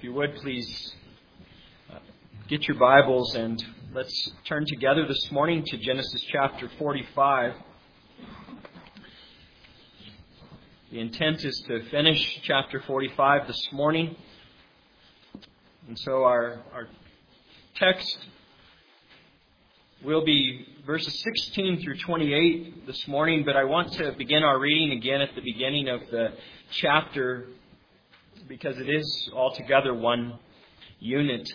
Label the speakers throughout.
Speaker 1: you would, please get your Bibles and let's turn together this morning to Genesis chapter 45. The intent is to finish chapter 45 this morning. And so our text will be verses 16 through 28 this morning, but I want to begin our reading again at the beginning of the chapter because it is altogether one unit.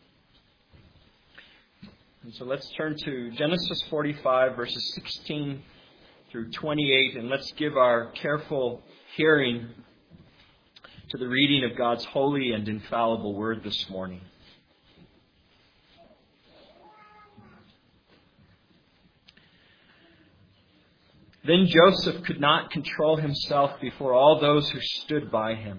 Speaker 1: And so let's turn to Genesis 45, verses 16 through 28, and let's give our careful hearing to the reading of God's holy and infallible word this morning. Then Joseph could not control himself before all those who stood by him.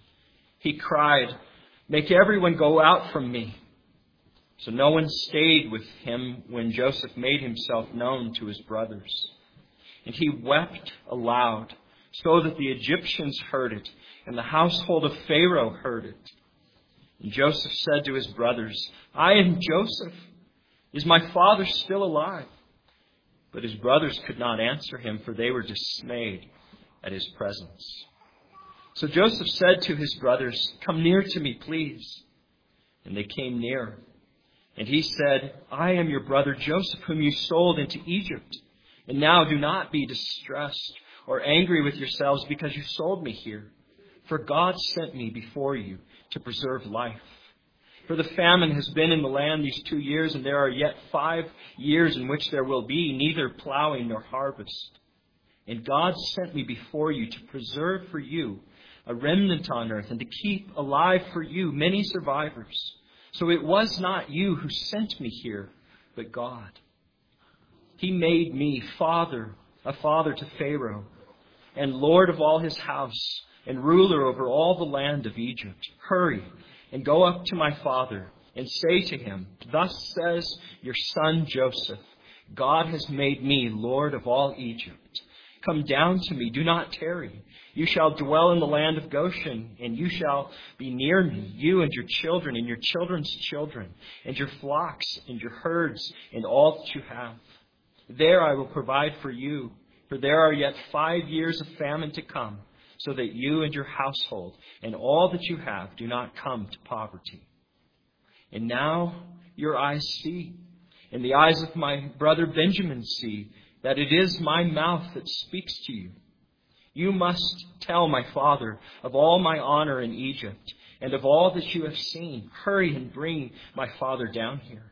Speaker 1: He cried, "Make everyone go out from me." So no one stayed with him when Joseph made himself known to his brothers. And he wept aloud, so that the Egyptians heard it, and the household of Pharaoh heard it. And Joseph said to his brothers, "I am Joseph. Is my father still alive?" But his brothers could not answer him, for they were dismayed at his presence. So Joseph said to his brothers, "Come near to me, please." And they came near. And he said, "I am your brother Joseph, whom you sold into Egypt. And now do not be distressed or angry with yourselves because you sold me here. For God sent me before you to preserve life. For the famine has been in the land these 2 years, and there are yet 5 years in which there will be neither plowing nor harvest. And God sent me before you to preserve for you a remnant on earth, and to keep alive for you many survivors. So it was not you who sent me here, but God. He made me a father to Pharaoh, and lord of all his house, and ruler over all the land of Egypt. Hurry and go up to my father and say to him, 'Thus says your son Joseph, God has made me Lord of all Egypt. Come down to me, do not tarry. You shall dwell in the land of Goshen, and you shall be near me, you and your children and your children's children, and your flocks and your herds and all that you have. There I will provide for you, for there are yet 5 years of famine to come, so that you and your household and all that you have do not come to poverty. And now your eyes see, and the eyes of my brother Benjamin see, that it is my mouth that speaks to you. You must tell my father of all my honor in Egypt, and of all that you have seen. Hurry and bring my father down here."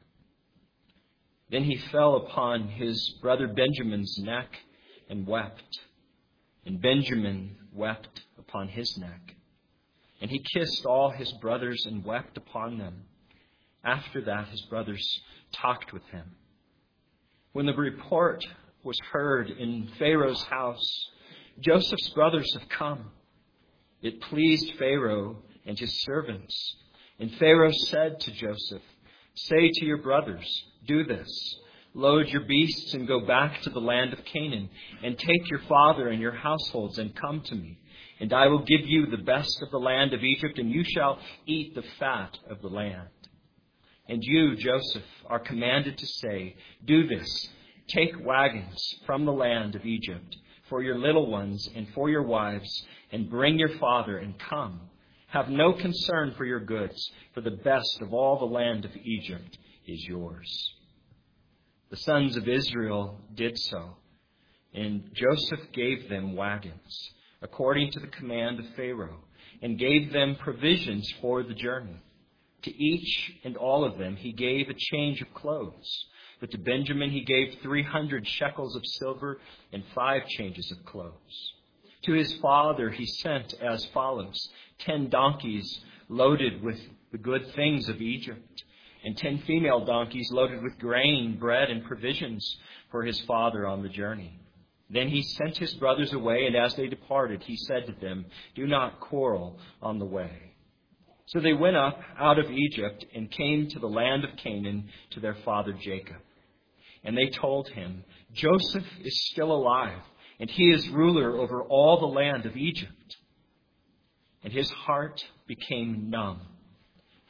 Speaker 1: Then he fell upon his brother Benjamin's neck and wept. And Benjamin wept upon his neck. And he kissed all his brothers and wept upon them. After that, his brothers talked with him. When the report was heard in Pharaoh's house, "Joseph's brothers have come," it pleased Pharaoh and his servants. And Pharaoh said to Joseph, "Say to your brothers, do this. Load your beasts and go back to the land of Canaan, and take your father and your households and come to me. And I will give you the best of the land of Egypt, and you shall eat the fat of the land. And you, Joseph, are commanded to say, do this. Take wagons from the land of Egypt for your little ones and for your wives, and bring your father and come. Have no concern for your goods, for the best of all the land of Egypt is yours." The sons of Israel did so, and Joseph gave them wagons, according to the command of Pharaoh, and gave them provisions for the journey. To each and all of them he gave a change of clothes. But to Benjamin he gave 300 shekels of silver and 5 changes of clothes. To his father he sent as follows: 10 donkeys loaded with the good things of Egypt, and 10 female donkeys loaded with grain, bread, and provisions for his father on the journey. Then he sent his brothers away, and as they departed, he said to them, "Do not quarrel on the way." So they went up out of Egypt and came to the land of Canaan to their father Jacob. And they told him, "Joseph is still alive, and he is ruler over all the land of Egypt." And his heart became numb,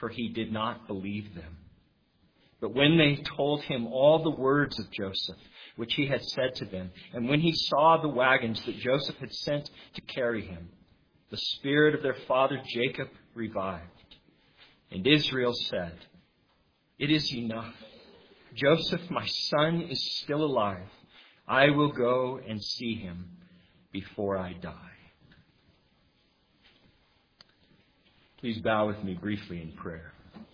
Speaker 1: for he did not believe them. But when they told him all the words of Joseph, which he had said to them, and when he saw the wagons that Joseph had sent to carry him, the spirit of their father Jacob revived. And Israel said, "It is enough. Joseph, my son, is still alive. I will go and see him before I die." Please bow with me briefly in prayer.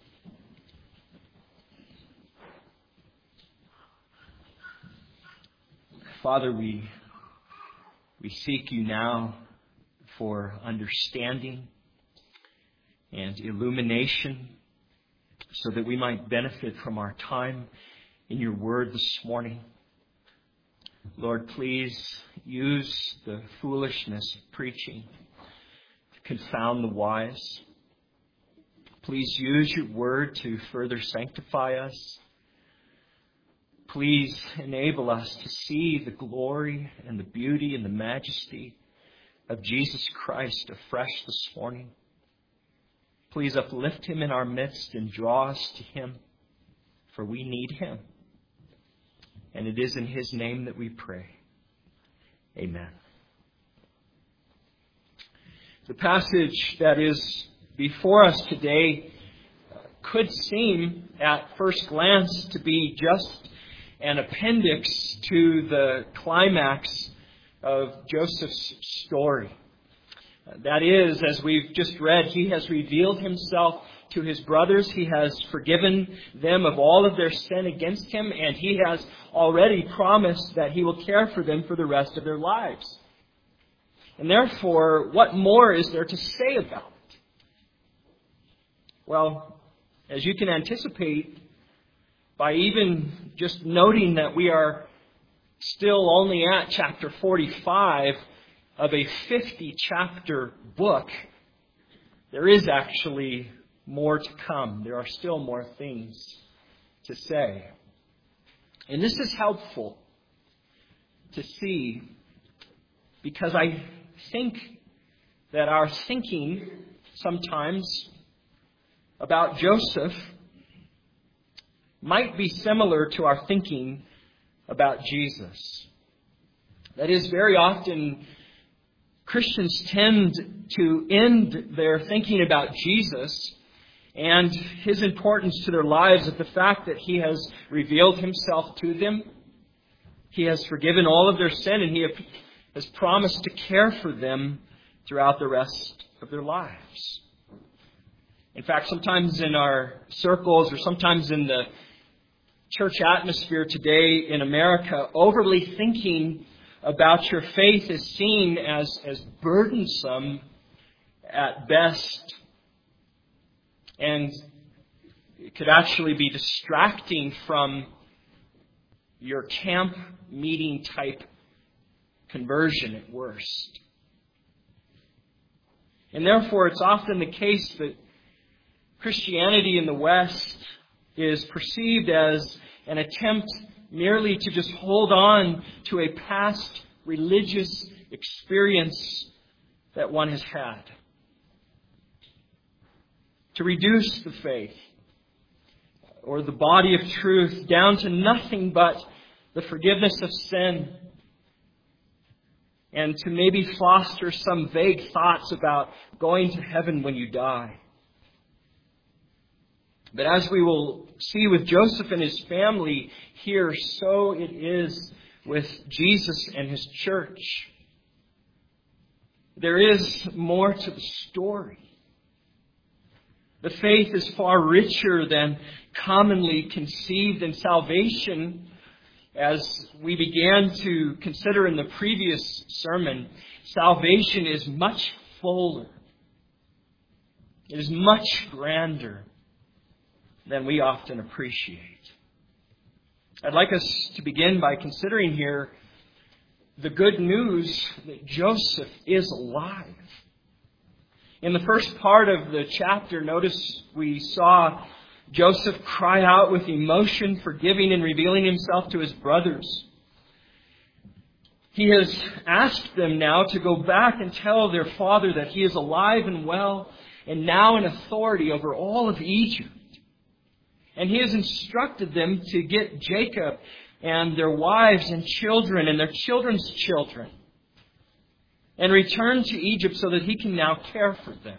Speaker 1: Father, we seek you now for understanding and illumination so that we might benefit from our time in your word this morning. Lord, please use the foolishness of preaching to confound the wise. Please use your word to further sanctify us. Please enable us to see the glory and the beauty and the majesty of Jesus Christ afresh this morning. Please uplift him in our midst and draw us to him, for we need him. And it is in his name that we pray. Amen. The passage that is before us today could seem at first glance to be just an appendix to the climax of Joseph's story. That is, as we've just read, he has revealed himself to his brothers. He has forgiven them of all of their sin against him, and he has already promised that he will care for them for the rest of their lives. And therefore, what more is there to say about it? Well, as you can anticipate, by even just noting that we are still only at chapter 45 of a 50-chapter book, there is actually more to come. There are still more things to say. And this is helpful to see because I think that our thinking sometimes about Joseph might be similar to our thinking about Jesus. That is, very often Christians tend to end their thinking about Jesus and his importance to their lives at the fact that he has revealed himself to them. He has forgiven all of their sin, and he has promised to care for them throughout the rest of their lives. In fact, sometimes in our circles or sometimes in the church atmosphere today in America, overly thinking about your faith is seen as burdensome at best. And it could actually be distracting from your camp meeting type conversion at worst. And therefore, it's often the case that Christianity in the West is perceived as an attempt merely to just hold on to a past religious experience that one has had. To reduce the faith or the body of truth down to nothing but the forgiveness of sin, and to maybe foster some vague thoughts about going to heaven when you die. But as we will see with Joseph and his family here, so it is with Jesus and his church. There is more to the story. The faith is far richer than commonly conceived, and salvation, as we began to consider in the previous sermon, salvation is much fuller. It is much grander than we often appreciate. I'd like us to begin by considering here the good news that Joseph is alive. In the first part of the chapter, notice we saw Joseph cry out with emotion, forgiving and revealing himself to his brothers. He has asked them now to go back and tell their father that he is alive and well, and now in authority over all of Egypt. And he has instructed them to get Jacob and their wives and children and their children's children and return to Egypt so that he can now care for them.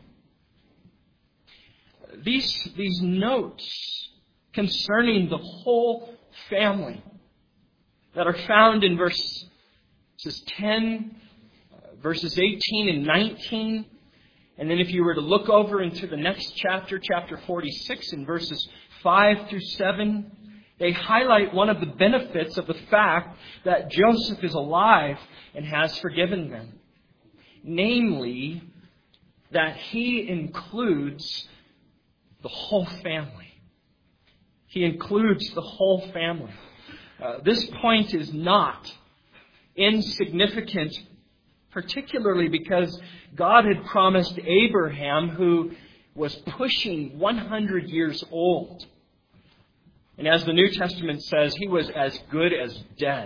Speaker 1: These notes concerning the whole family that are found in verses 10, verses 18 and 19, and then if you were to look over into the next chapter, chapter 46, in verses 5 through 7, they highlight one of the benefits of the fact that Joseph is alive and has forgiven them. Namely, that he includes the whole family. He includes the whole family. This point is not insignificant, particularly because God had promised Abraham, who was pushing 100 years old. And as the New Testament says, he was as good as dead.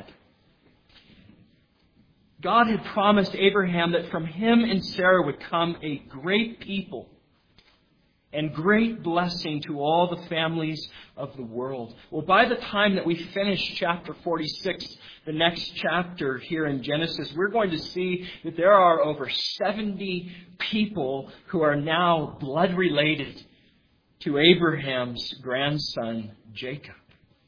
Speaker 1: God had promised Abraham that from him and Sarah would come a great people and great blessing to all the families of the world. Well, by the time that we finish chapter 46, the next chapter here in Genesis, we're going to see that there are over 70 people who are now blood related to Abraham's grandson, Jacob.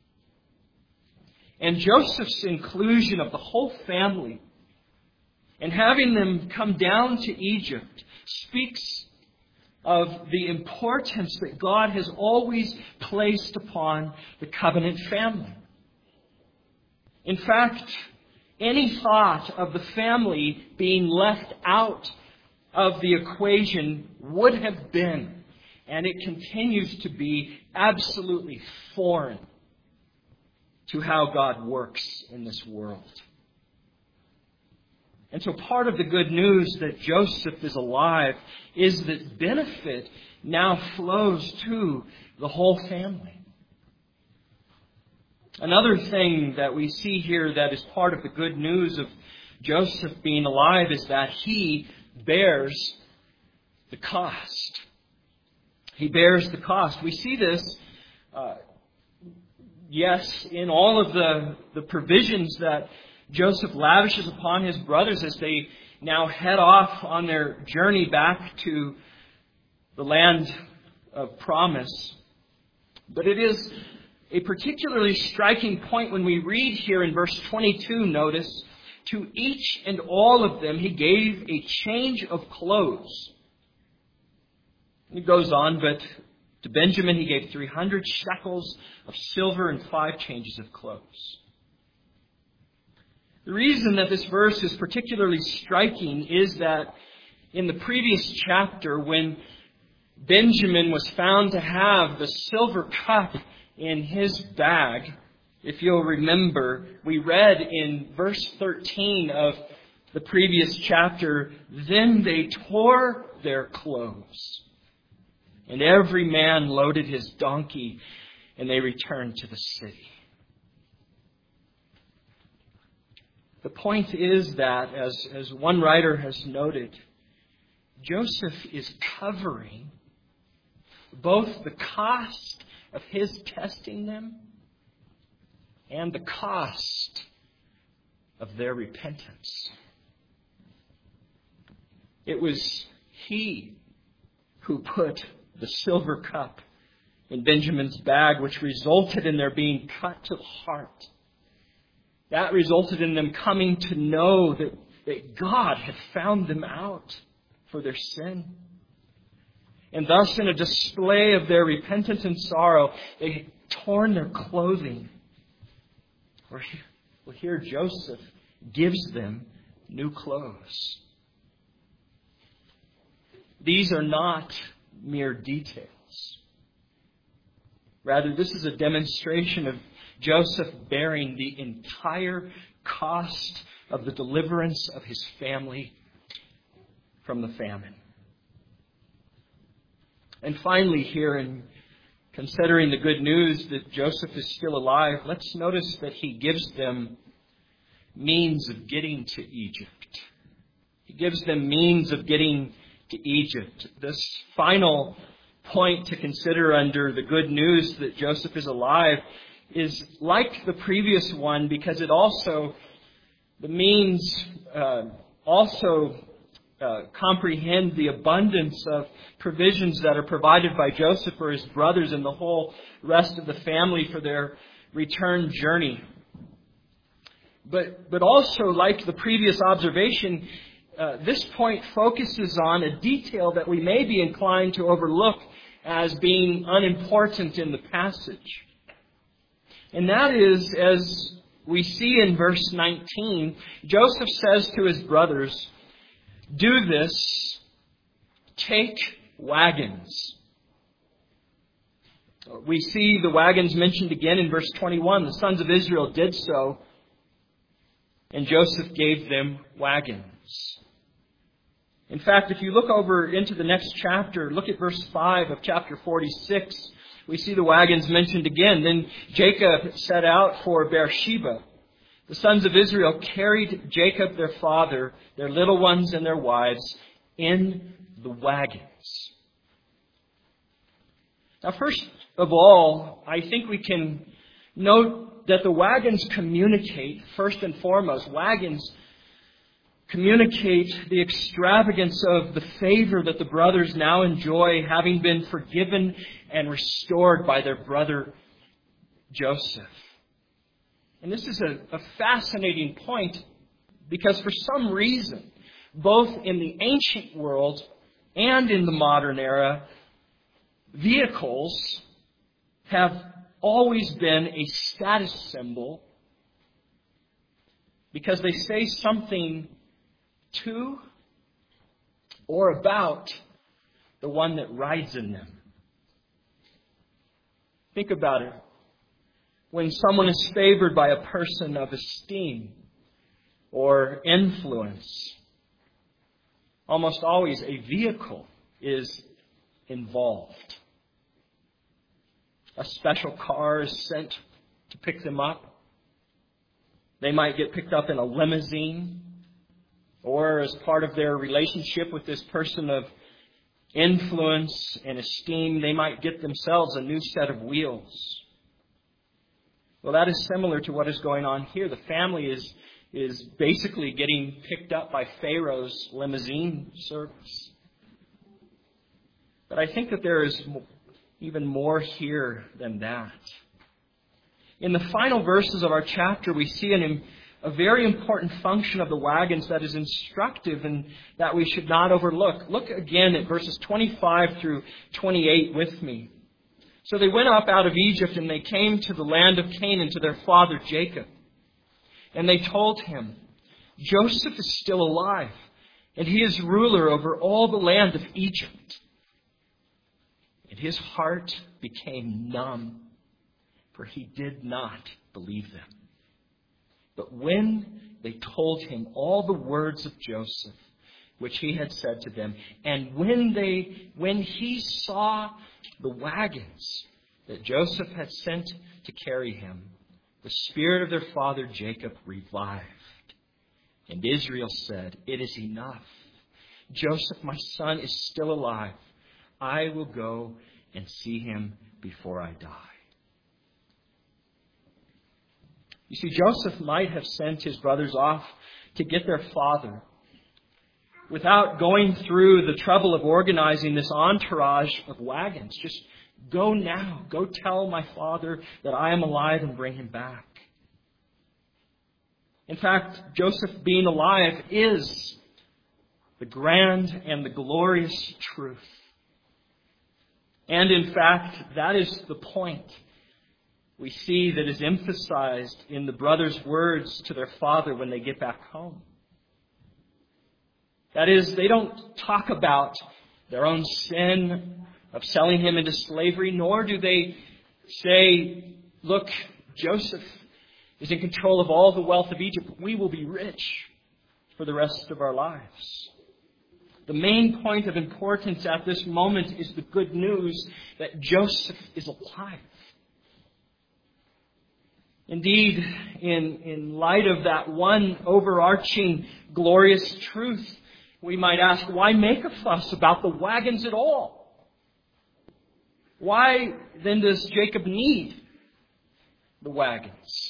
Speaker 1: And Joseph's inclusion of the whole family and having them come down to Egypt speaks of the importance that God has always placed upon the covenant family. In fact, any thought of the family being left out of the equation would have been, and it continues to be, absolutely foreign to how God works in this world. And so part of the good news that Joseph is alive is that benefit now flows to the whole family. Another thing that we see here that is part of the good news of Joseph being alive is that he bears the cost. He bears the cost. We see this, in all of the provisions that Joseph lavishes upon his brothers as they now head off on their journey back to the land of promise. But it is a particularly striking point when we read here in verse 22, notice, to each and all of them he gave a change of clothes. It goes on, but to Benjamin he gave 300 shekels of silver and 5 changes of clothes. The reason that this verse is particularly striking is that in the previous chapter, when Benjamin was found to have the silver cup in his bag, if you'll remember, we read in verse 13 of the previous chapter, "Then they tore their clothes, and every man loaded his donkey, and they returned to the city." The point is that, as one writer has noted, Joseph is covering both the cost of his testing them and the cost of their repentance. It was he who put the silver cup in Benjamin's bag, which resulted in their being cut to the heart. That resulted in them coming to know that God had found them out for their sin. And thus, in a display of their repentance and sorrow, they had torn their clothing. Well, here Joseph gives them new clothes. These are not mere details. Rather, this is a demonstration of Joseph bearing the entire cost of the deliverance of his family from the famine. And finally, here in considering the good news that Joseph is still alive, let's notice that he gives them means of getting to Egypt. He gives them means of getting to Egypt. This final point to consider under the good news that Joseph is alive is like the previous one because it also, the means comprehend the abundance of provisions that are provided by Joseph for his brothers and the whole rest of the family for their return journey. But also, like the previous observation, this point focuses on a detail that we may be inclined to overlook as being unimportant in the passage. And that is, as we see in verse 19, Joseph says to his brothers, "Do this, take wagons." We see the wagons mentioned again in verse 21. The sons of Israel did so, and Joseph gave them wagons. In fact, if you look over into the next chapter, look at verse 5 of chapter 46, we see the wagons mentioned again. Then Jacob set out for Beersheba. The sons of Israel carried Jacob their father, their little ones and their wives, in the wagons. Now, first of all, I think we can note that the wagons communicate, first and foremost, wagons communicate the extravagance of the favor that the brothers now enjoy, having been forgiven and restored by their brother Joseph. And this is a fascinating point because for some reason, both in the ancient world and in the modern era, vehicles have always been a status symbol because they say something to or about the one that rides in them. Think about it. When someone is favored by a person of esteem or influence, almost always a vehicle is involved. A special car is sent to pick them up. They might get picked up in a limousine, or as part of their relationship with this person of influence and esteem, they might get themselves a new set of wheels. Well, that is similar to what is going on here. The family is basically getting picked up by Pharaoh's limousine service. But I think that there is even more here than that. In the final verses of our chapter, we see a very important function of the wagons that is instructive and that we should not overlook. Look again at verses 25 through 28 with me. So they went up out of Egypt and they came to the land of Canaan to their father Jacob. And they told him, "Joseph is still alive, and he is ruler over all the land of Egypt." And his heart became numb, for he did not believe them. But when they told him all the words of Joseph, which he had said to them, and when he saw the wagons that Joseph had sent to carry him, the spirit of their father Jacob revived. And Israel said, "It is enough. Joseph, my son, is still alive. I will go and see him before I die." You see, Joseph might have sent his brothers off to get their father without going through the trouble of organizing this entourage of wagons. Just go now. Go tell my father that I am alive and bring him back. In fact, Joseph being alive is the grand and the glorious truth. And in fact, that is the point we see that is emphasized in the brothers' words to their father when they get back home. That is, they don't talk about their own sin of selling him into slavery, nor do they say, "Look, Joseph is in control of all the wealth of Egypt. We will be rich for the rest of our lives." The main point of importance at this moment is the good news that Joseph is alive. Indeed, in light of that one overarching glorious truth, We might ask, why make a fuss about the wagons at all? Why then does Jacob need the wagons?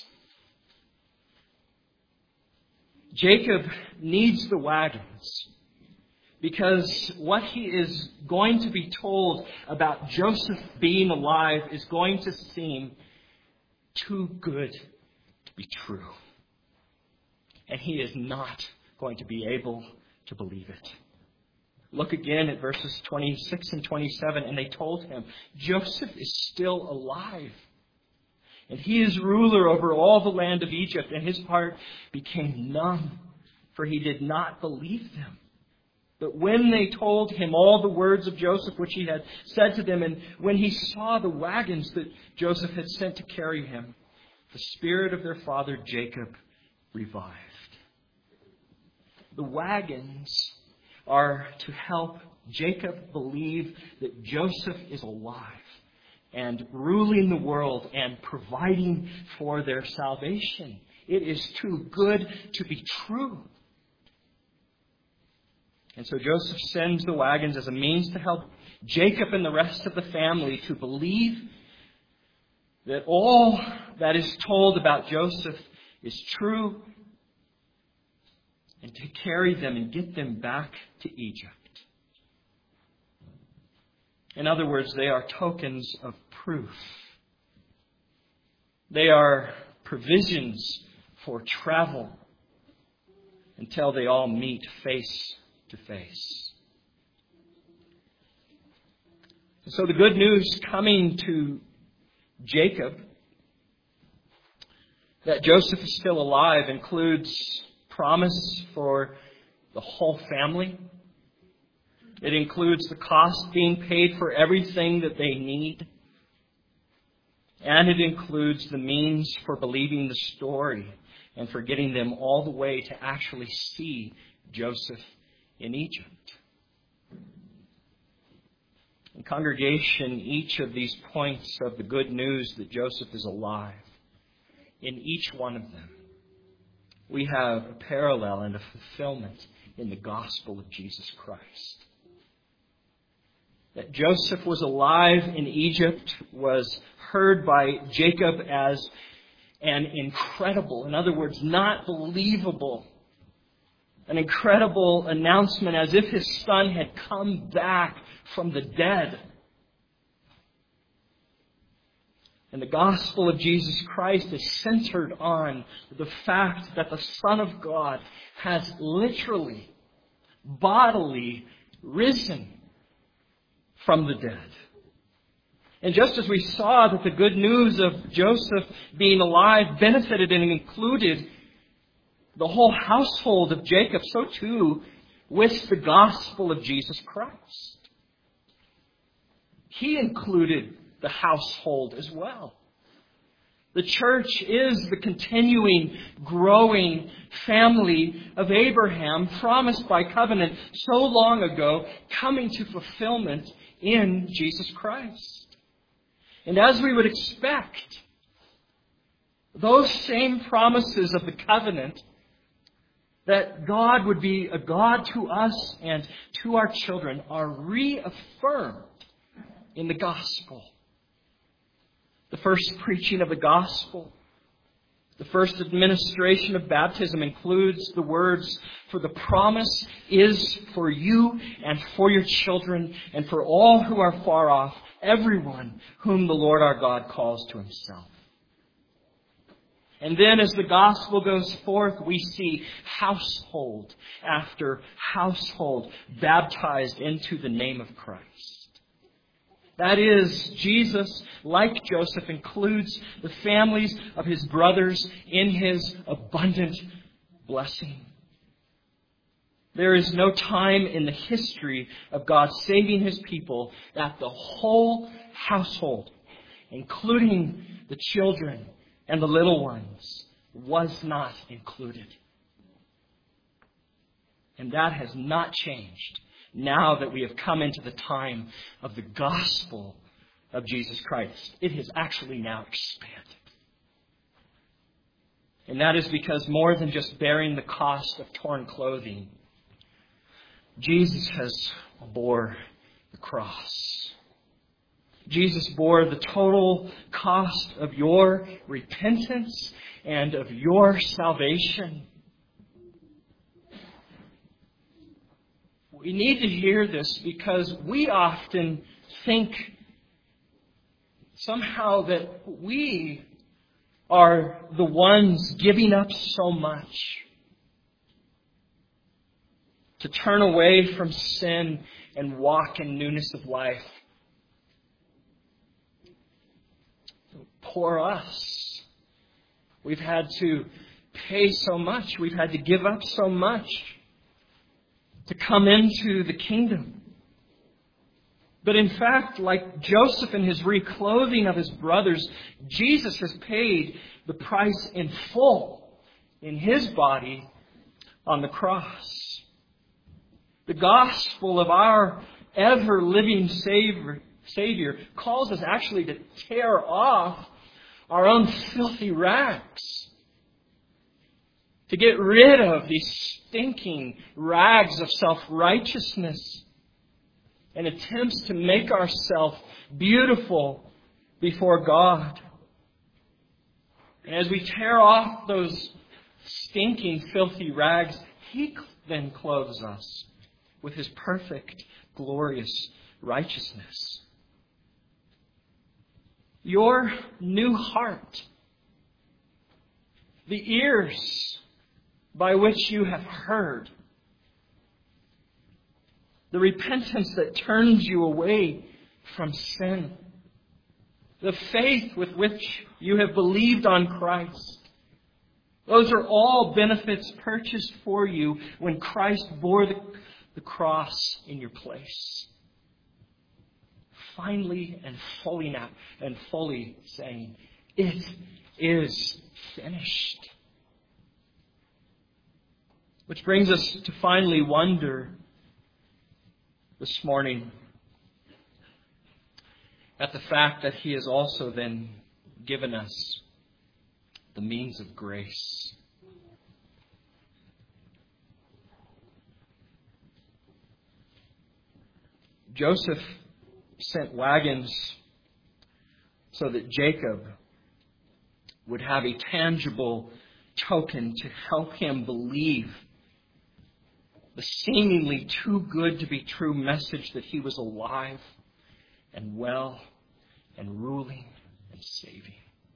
Speaker 1: Jacob needs the wagons because what he is going to be told about Joseph being alive is going to seem too good to be true. And he is not going to be able to believe it. Look again at verses 26 and 27. And they told him, Joseph is still alive, and he is ruler over all the land of Egypt. And his heart became numb, for he did not believe them. But when they told him all the words of Joseph which he had said to them, and when he saw the wagons that Joseph had sent to carry him, the spirit of their father Jacob revived. The wagons are to help Jacob believe that Joseph is alive and ruling the world and providing for their salvation. It is too good to be true. And so Joseph sends the wagons as a means to help Jacob and the rest of the family to believe that all that is told about Joseph is true, and to carry them and get them back to Egypt. In other words, they are tokens of proof. They are provisions for travel until they all meet face to face. So the good news coming to Jacob that Joseph is still alive includes promise for the whole family. It includes the cost being paid for everything that they need. And it includes the means for believing the story and for getting them all the way to actually see Joseph in Egypt. In congregation, each of these points of the good news that Joseph is alive, in each one of them, we have a parallel and a fulfillment in the gospel of Jesus Christ. That Joseph was alive in Egypt was heard by Jacob as an incredible, in other words, not believable, an incredible announcement as if his son had come back from the dead. And the gospel of Jesus Christ is centered on the fact that the Son of God has literally, bodily risen from the dead. And just as we saw that the good news of Joseph being alive benefited and included the whole household of Jacob, so too with the gospel of Jesus Christ. He included the household as well. The church is the continuing, growing family of Abraham, promised by covenant so long ago, coming to fulfillment in Jesus Christ. And as we would expect, those same promises of the covenant, that God would be a God to us and to our children, are reaffirmed in the gospel. The first preaching of the gospel, the first administration of baptism includes the words, "For the promise is for you and for your children and for all who are far off, everyone whom the Lord our God calls to himself." And then as the gospel goes forth, we see household after household baptized into the name of Christ. That is, Jesus, like Joseph, includes the families of his brothers in his abundant blessing. There is no time in the history of God saving his people that the whole household, including the children and the little ones, was not included. And that has not changed now that we have come into the time of the gospel of Jesus Christ. It has actually now expanded. And that is because more than just bearing the cost of torn clothing, Jesus has bore the cross. Jesus bore the total cost of your repentance and of your salvation. We need to hear this because we often think somehow that we are the ones giving up so much to turn away from sin and walk in newness of life. Poor us. We've had to pay so much. We've had to give up so much to come into the kingdom. But in fact, like Joseph in his reclothing of his brothers, Jesus has paid the price in full in his body on the cross. The gospel of our ever-living Savior calls us actually to tear off our own filthy rags, to get rid of these stinking rags of self-righteousness and attempts to make ourselves beautiful before God. And as we tear off those stinking, filthy rags, He then clothes us with His perfect, glorious righteousness. Your new heart, the ears by which you have heard, the repentance that turns you away from sin, the faith with which you have believed on Christ. Those are all benefits purchased for you when Christ bore the cross in your place. Finally and fully saying, it is finished. Which brings us to finally wonder this morning at the fact that He has also then given us the means of grace. Joseph sent wagons so that Jacob would have a tangible token to help him believe the seemingly too good to be true message that he was alive and well and ruling and saving.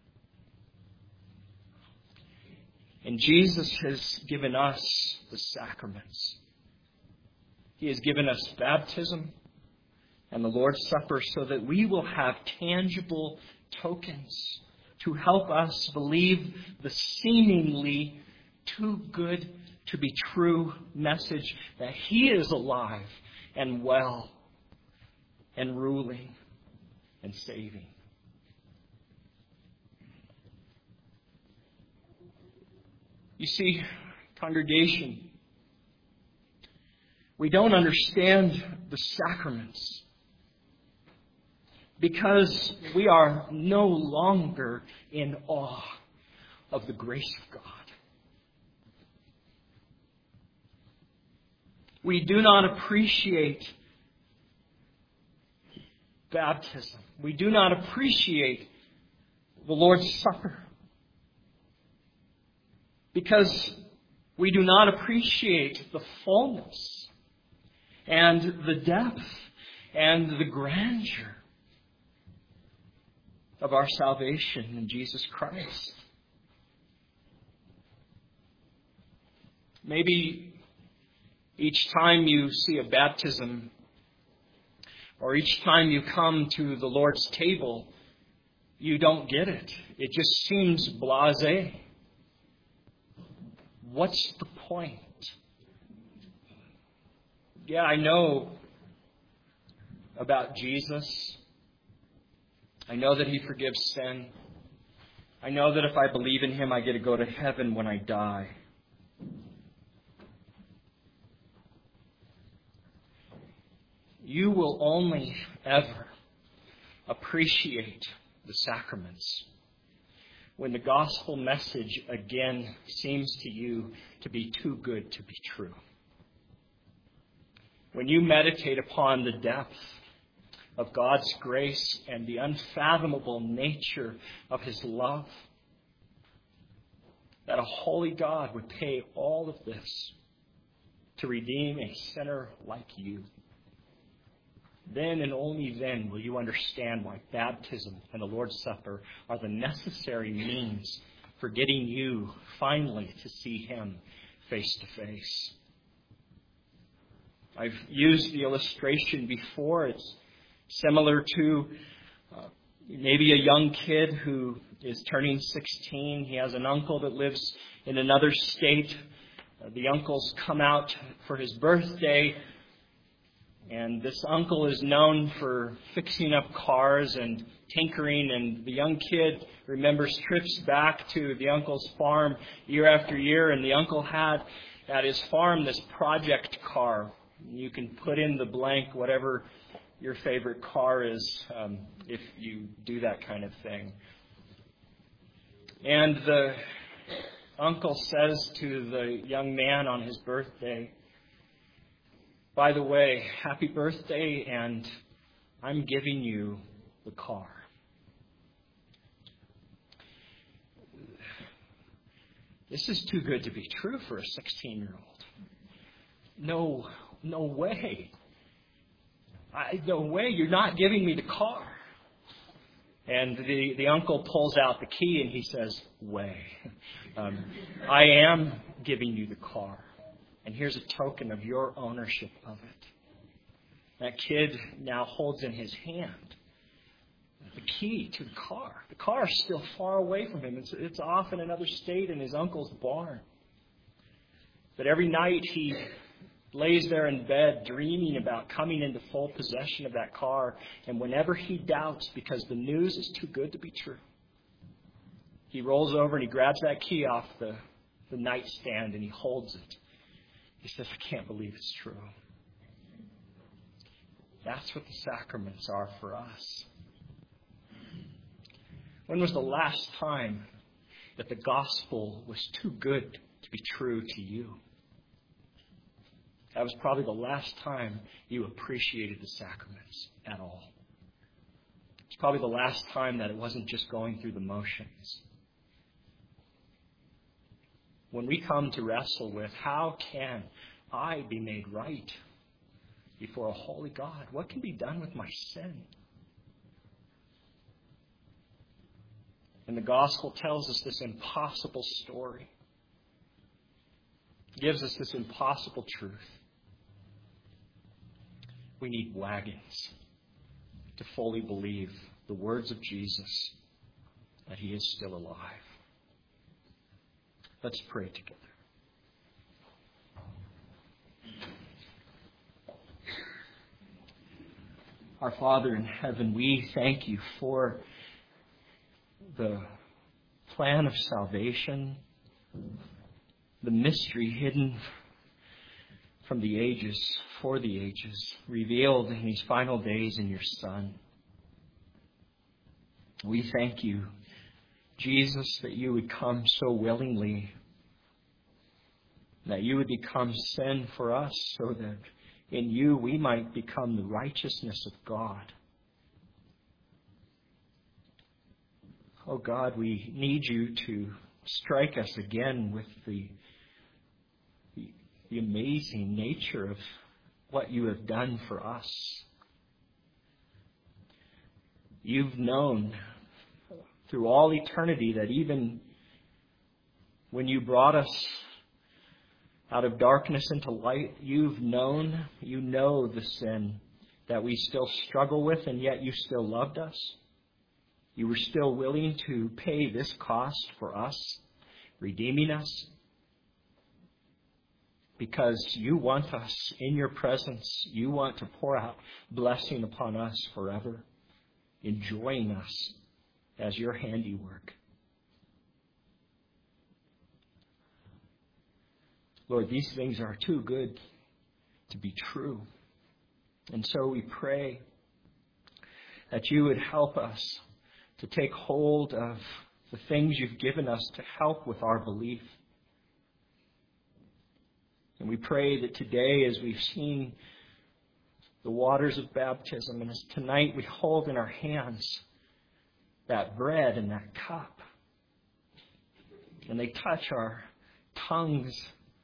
Speaker 1: And Jesus has given us the sacraments. He has given us baptism and the Lord's Supper so that we will have tangible tokens to help us believe the seemingly too good to be true message that He is alive and well and ruling and saving. You see, congregation, we don't understand the sacraments because we are no longer in awe of the grace of God. We do not appreciate baptism. We do not appreciate the Lord's Supper because we do not appreciate the fullness and the depth and the grandeur of our salvation in Jesus Christ. Maybe each time you see a baptism or each time you come to the Lord's table, you don't get it. It just seems blasé. What's the point? Yeah, I know about Jesus. I know that He forgives sin. I know that if I believe in Him, I get to go to heaven when I die. You will only ever appreciate the sacraments when the gospel message again seems to you to be too good to be true. when you meditate upon the depth of God's grace and the unfathomable nature of His love, that a holy God would pay all of this to redeem a sinner like you, then and only then will you understand why baptism and the Lord's Supper are the necessary means for getting you finally to see Him face to face. I've used the illustration before. It's similar to maybe a young kid who is turning 16. He has an uncle that lives in another state. The uncles come out for his birthday, and this uncle is known for fixing up cars and tinkering, and the young kid remembers trips back to the uncle's farm year after year, and the uncle had at his farm this project car. You can put in the blank whatever your favorite car is if you do that kind of thing. And the uncle says to the young man on his birthday, "By the way, happy birthday, and I'm giving you the car." This is too good to be true for a 16-year-old. No way. No way, you're not giving me the car. And the uncle pulls out the key and he says, "Way. I am giving you the car. And here's a token of your ownership of it." That kid now holds in his hand the key to the car. The car is still far away from him. It's off in another state in his uncle's barn. But every night he lays there in bed dreaming about coming into full possession of that car. And whenever he doubts because the news is too good to be true, he rolls over and he grabs that key off the nightstand and he holds it. He says, "I can't believe it's true." That's what the sacraments are for us. When was the last time that the gospel was too good to be true to you? That was probably the last time you appreciated the sacraments at all. It's probably the last time that it wasn't just going through the motions. When we come to wrestle with, how can I be made right before a holy God? What can be done with my sin? And the gospel tells us this impossible story. It gives us this impossible truth. We need wagons to fully believe the words of Jesus that He is still alive. Let's pray together. Our Father in heaven, we thank You for the plan of salvation, the mystery hidden from the ages, for the ages, revealed in these final days in Your Son. We thank You, Jesus, that You would come so willingly, that You would become sin for us so that in You we might become the righteousness of God. Oh God, we need You to strike us again with the amazing nature of what You have done for us. You've known through all eternity that even when You brought us out of darkness into light, You know the sin that we still struggle with, and yet You still loved us. You were still willing to pay this cost for us, redeeming us, because You want us in Your presence. You want to pour out blessing upon us forever, enjoying us as Your handiwork. Lord, these things are too good to be true. And so we pray that You would help us to take hold of the things You've given us to help with our belief. And we pray that today, as we've seen the waters of baptism. And as tonight we hold in our hands that bread and that cup, and they touch our tongues,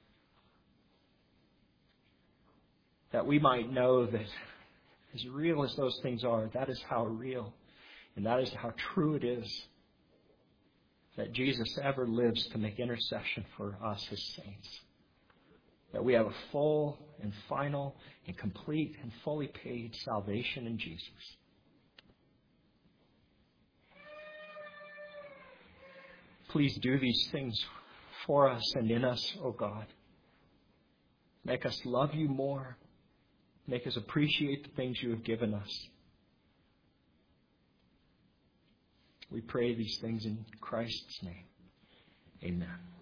Speaker 1: that we might know that as real as those things are, that is how real and that is how true it is that Jesus ever lives to make intercession for us, His saints. That we have a full and final and complete and fully paid salvation in Jesus. Please do these things for us and in us, O God. Make us love You more. Make us appreciate the things You have given us. We pray these things in Christ's name. Amen.